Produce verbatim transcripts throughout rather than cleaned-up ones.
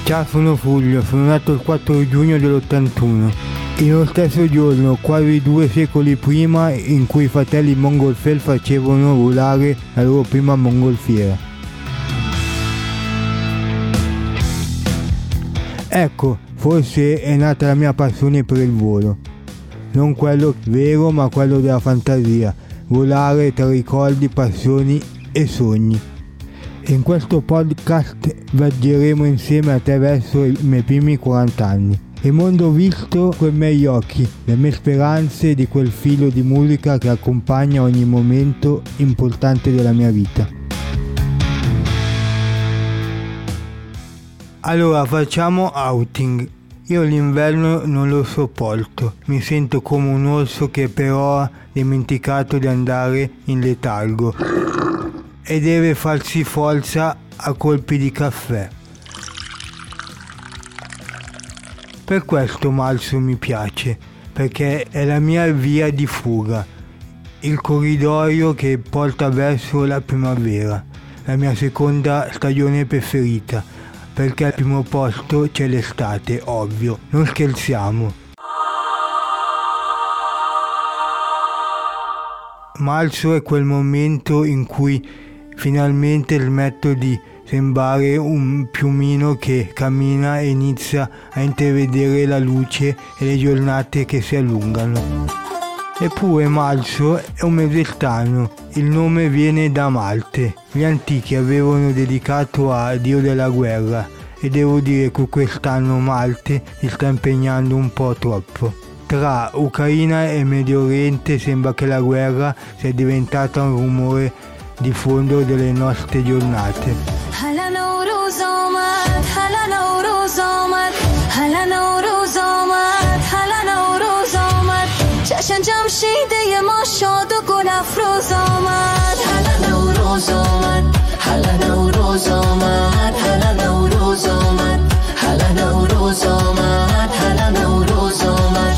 Ciao, sono Fulvio, sono nato il quattro giugno dell'ottantuno, in lo stesso giorno, quasi due secoli prima, in cui i fratelli Mongolfier facevano volare la loro prima mongolfiera. Ecco, forse è nata la mia passione per il volo. Non quello vero, ma quello della fantasia. Volare tra ricordi, passioni e sogni. In questo podcast viaggeremo insieme attraverso i miei primi quaranta anni. Il mondo visto con i miei occhi, le mie speranze di quel filo di musica che accompagna ogni momento importante della mia vita. Allora, facciamo outing. Io l'inverno non lo sopporto, mi sento come un orso che però ha dimenticato di andare in letargo e deve farsi forza a colpi di caffè. Per questo marzo mi piace, perché è la mia via di fuga, il corridoio che porta verso la primavera, la mia seconda stagione preferita, perché al primo posto c'è l'estate, ovvio, non scherziamo. Marzo è quel momento in cui finalmente smetto di sembrare un piumino che cammina e inizia a intravedere la luce e le giornate che si allungano. Eppure marzo è un mese strano, il nome viene da Marte. Gli antichi avevano dedicato a Dio della guerra e devo dire che quest'anno Marte si sta impegnando un po' troppo. Tra Ucraina e Medio Oriente sembra che la guerra sia diventata un rumore di fondo delle nostre giornate. چشم جمشیده ما شاد و گل افروز آمد هلا نوروز آمد هلا نوروز آمد هلا نوروز آمد هلا نوروز آمد هلا نوروز آمد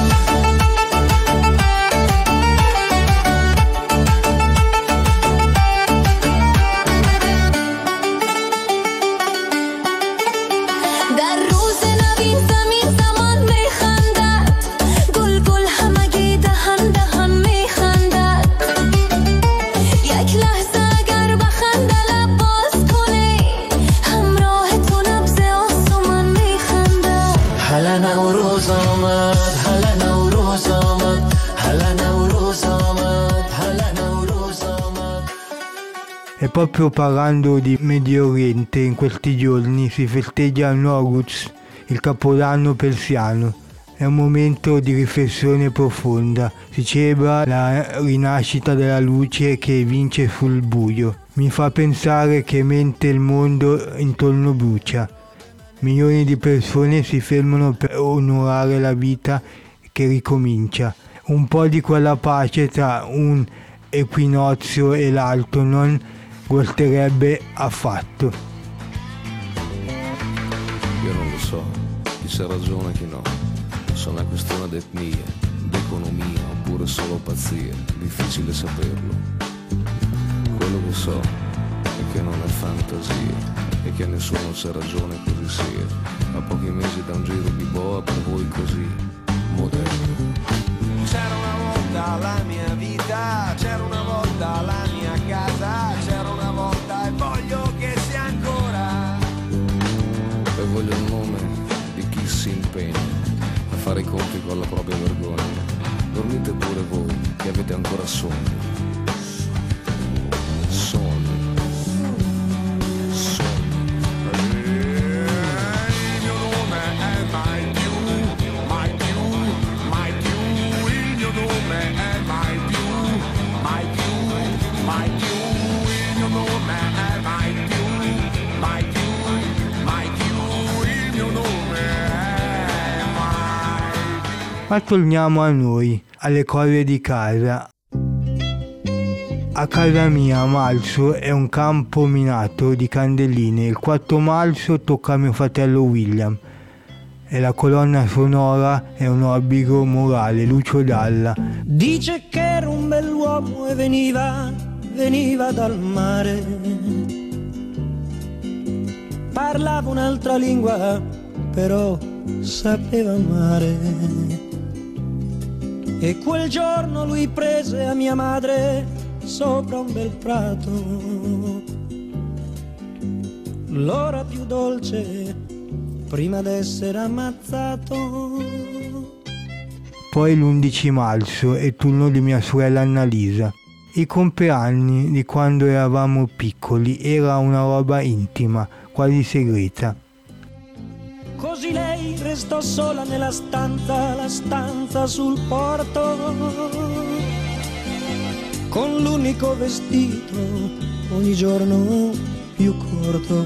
در روز نوین زمین زمان میخندد گل گل همگی دهن دهن میخندد یک لحظه اگر بخنده لب باز کنی همراه تو نبض آسمان میخندد هلا نوروز آمد هلا نوروز آمد هلا نوروز آمد هلا نوروز آمد. E proprio parlando di Medio Oriente, in questi giorni si festeggia Nowruz, il capodanno persiano. È un momento di riflessione profonda, si celebra la rinascita della luce che vince sul buio. Mi fa pensare che mentre il mondo intorno brucia, milioni di persone si fermano per onorare la vita che ricomincia. Un po' di quella pace tra un equinozio e l'altro non guasterebbe affatto. Io non lo so, chi c'ha ragione e chi no. Sono una questione d'etnia, d'economia oppure solo pazzia, difficile saperlo. Quello che so è che non è fantasia e che nessuno c'ha ragione così sia. A pochi mesi da un giro di boa per voi così moderno. C'era una volta la mia vita, c'era una volta la mia casa, c'era una volta e voglio che sia ancora. E voglio il nome di chi si impegna a fare i conti con la propria vergogna. Dormite pure voi che avete ancora sonno. Sonno. Sonno. Il mio nome è mai più, mai più, mai più. Il mio nome è mai più, mai più, mai più. Il mio nome è mai più, mai più, mai più. Il mio nome è mai più. Ma torniamo a noi, alle cose di casa. A casa mia marzo è un campo minato di candeline. Il quattro marzo tocca a mio fratello William e la colonna sonora è un obbligo morale, Lucio Dalla. Dice che era un bell'uomo e veniva, veniva dal mare. parlava un'altra lingua, però sapeva amare. E quel giorno lui prese a mia madre sopra un bel prato, l'ora più dolce prima d'essere ammazzato. Poi l'undici marzo è turno di mia sorella Annalisa. I compleanni di quando eravamo piccoli era una roba intima, quasi segreta. Così lei restò sola nella stanza, la stanza sul porto, con l'unico vestito ogni giorno più corto.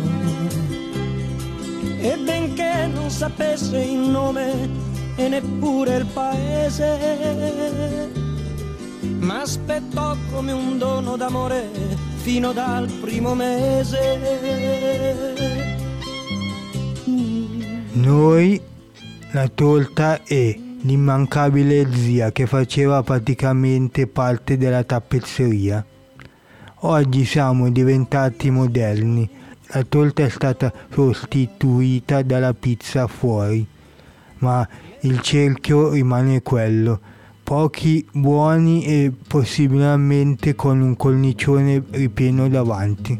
E benché non sapesse il nome e neppure il paese, m'aspettò come un dono d'amore fino dal primo mese. Noi, la torta e l'immancabile zia che faceva praticamente parte della tappezzeria. Oggi siamo diventati moderni. La torta è stata sostituita dalla pizza fuori, ma il cerchio rimane quello. Pochi buoni e possibilmente con un cornicione ripieno davanti.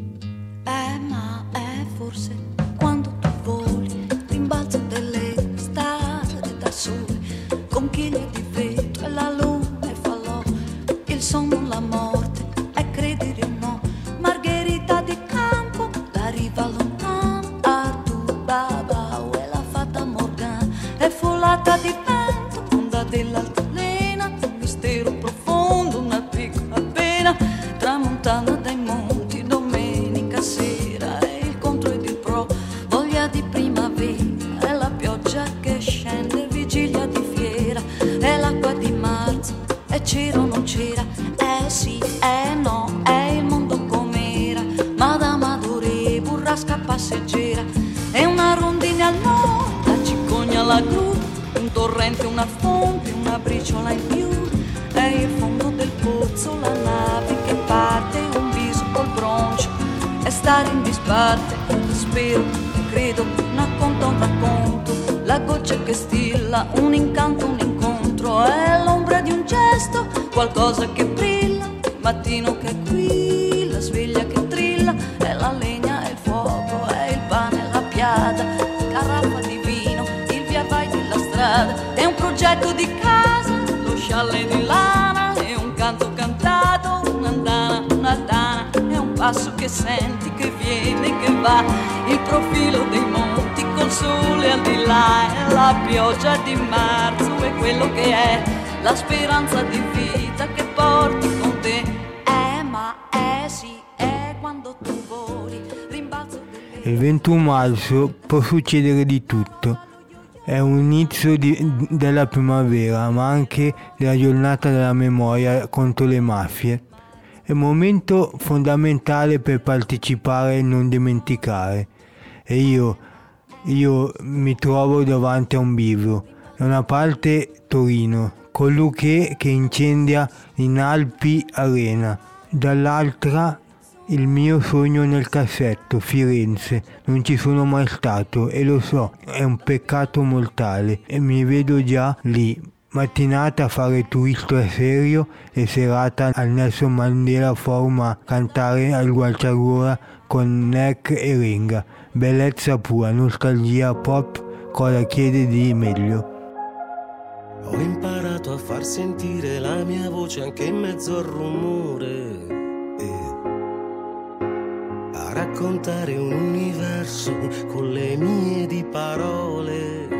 Eh, ma è forse quando tu voli, rimbalzo delle strade da sole, con chiglie di vetro e la luna e falò, il sonno, la morte, e credere o no, Margherita di Campo, la riva lontana, Artù, Baba, e la fata Morgana, è folata di vento, onda dell'altalena, un mistero profondo, una piccola pena, tramontana dai monti, domenica sera, e il contro ed il pro, voglia di primavera, è la pioggia che scende, vigilia di fiera, è l'acqua di marzo, è c'era o non c'era, eh sì, eh no, è il mondo com'era, Madame Adorée, burrasca passeggera, è una rondine al nord, la cicogna, la gru, un torrente, una fonte, una briciola in più, è il fondo del pozzo, la nave che parte, un viso col broncio, è stare in disparte, spero, credo, racconta un racconto, la goccia che stilla, un incanto, un incontro, è l'ombra di un gesto, qualcosa che brilla, il mattino che è qui, la sveglia che trilla, è la legna, è il fuoco, è il pane, la piada, caraffa di vino, il via vai della strada, è un progetto di casa, lo scialle di lana, è un canto cantato, un'andana, una dana, è un passo che senti, che viene, che va, il profilo dei monti col sole al di là, è la pioggia di marzo, è quello che è, la speranza di vita che porti con te, eh ma eh sì, è quando tu voli, rimbalzo delle... Il ventuno marzo può succedere di tutto. È un inizio di, della primavera, ma anche della giornata della memoria contro le mafie. È un momento fondamentale per partecipare e non dimenticare. E io, io mi trovo davanti a un bivio. Da una parte Torino, con Luché che incendia in Alpi Arena. Dall'altra il mio sogno nel cassetto, Firenze. Non ci sono mai stato e lo so, è un peccato mortale e mi vedo già lì. Mattinata a fare turisto a serio e serata al Nelson Mandela Forum a cantare al Gualciagora con Neck e Renga. Bellezza pura, nostalgia pop, cosa chiede di meglio. Ho imparato a far sentire la mia voce anche in mezzo al rumore e a raccontare un universo con le mie di parole.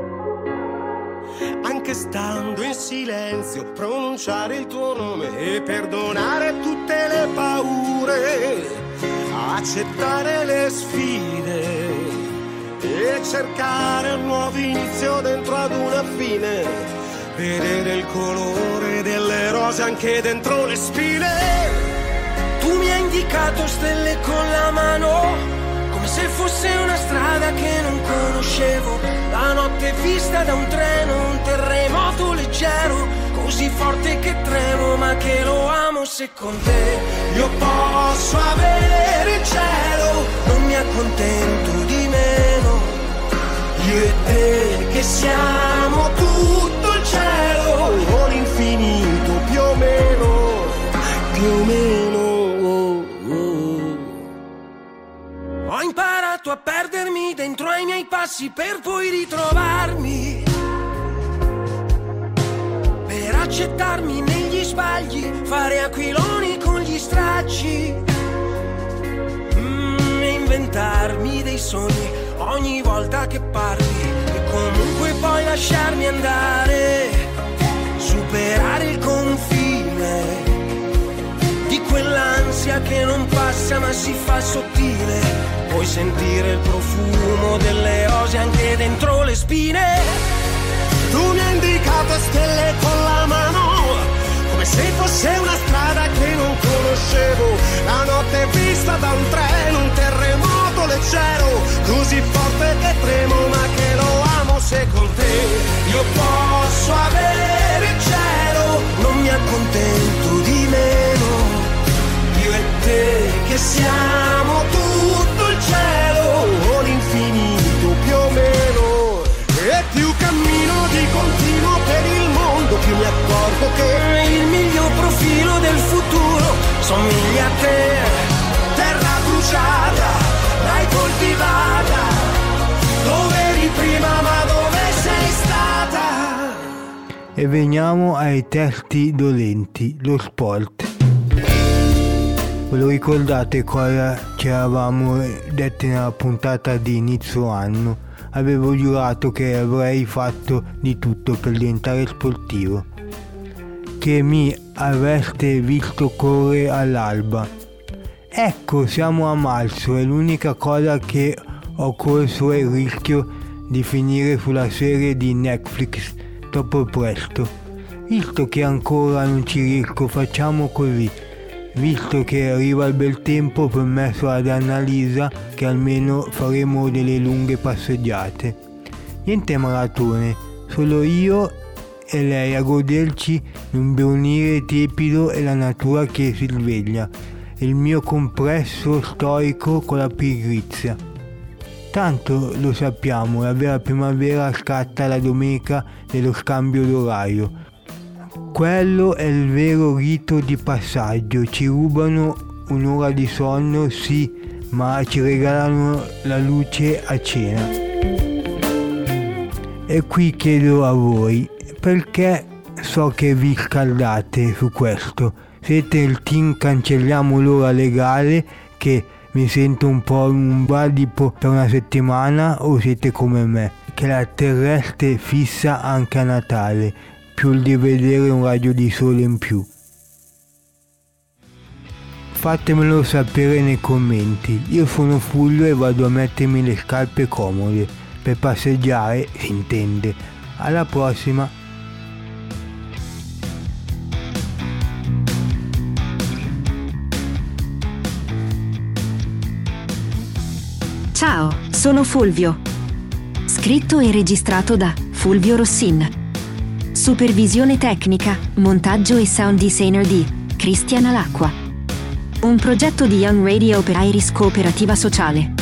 Anche stando in silenzio, pronunciare il tuo nome e perdonare tutte le paure, accettare le sfide e cercare un nuovo inizio dentro ad una fine, vedere il colore delle rose anche dentro le spine. Tu mi hai indicato stelle con la mano, come se fosse una strada che non conoscevo. La notte vista da un treno, un terremoto leggero, così forte che tremo ma che lo amo. Se con te io posso avere il cielo, non mi accontento siamo tutto il cielo o l'infinito, più o meno, più o meno. Oh, oh. Ho imparato a perdermi dentro ai miei passi per poi ritrovarmi, per accettarmi negli sbagli, fare aquiloni con gli stracci, mm, e inventarmi dei sogni ogni volta che parli, e comunque poi lasciarmi andare, superare il confine di quell'ansia che non passa ma si fa sottile, puoi sentire il profumo delle rose anche dentro le spine. Tu mi hai indicato stelle con la mano, come se fosse una strada che non conoscevo, la notte vista da un treno, un terremoto leggero, così forte che tremo ma che lo amo se con te io posso avere il cielo, non mi accontento di meno, io e te che siamo tutto il cielo o l'infinito, più o meno. E più cammino di continuo per il mondo, più mi accorgo che il miglior profilo del futuro somiglia a te, terra bruciata, l'hai coltivata, dove eri prima ma dove sei stata. E veniamo ai testi dolenti, lo sport. Ve lo ricordate cosa ci eravamo detti nella puntata di inizio anno? Avevo giurato che avrei fatto di tutto per diventare sportivo, che mi avreste visto correre all'alba. Ecco, siamo a marzo e l'unica cosa che ho corso è il rischio di finire sulla serie di Netflix troppo presto. Visto che ancora non ci riesco, facciamo così. Visto che arriva il bel tempo, promesso ad Annalisa che almeno faremo delle lunghe passeggiate. Niente maratone, solo io e lei a goderci un brunire tiepido e la natura che si sveglia, il mio compresso stoico con la pigrizia. Tanto lo sappiamo, la vera primavera scatta la domenica dello scambio d'orario. Quello è il vero rito di passaggio, ci rubano un'ora di sonno, sì, ma ci regalano la luce a cena. E qui chiedo a voi, perché so che vi scaldate su questo? Siete il team cancelliamo l'ora legale che mi sento un po' un bradipo per una settimana, o siete come me, che la terreste fissa anche a Natale, più il di vedere un raggio di sole in più? Fatemelo sapere nei commenti. Io sono Fulvio e vado a mettermi le scarpe comode per passeggiare, si intende. Alla prossima! Ciao, sono Fulvio. Scritto e registrato da Fulvio Rossin. Supervisione tecnica, montaggio e sound designer di Cristian Alacqua. Un progetto di Young Radio per Iris Cooperativa Sociale.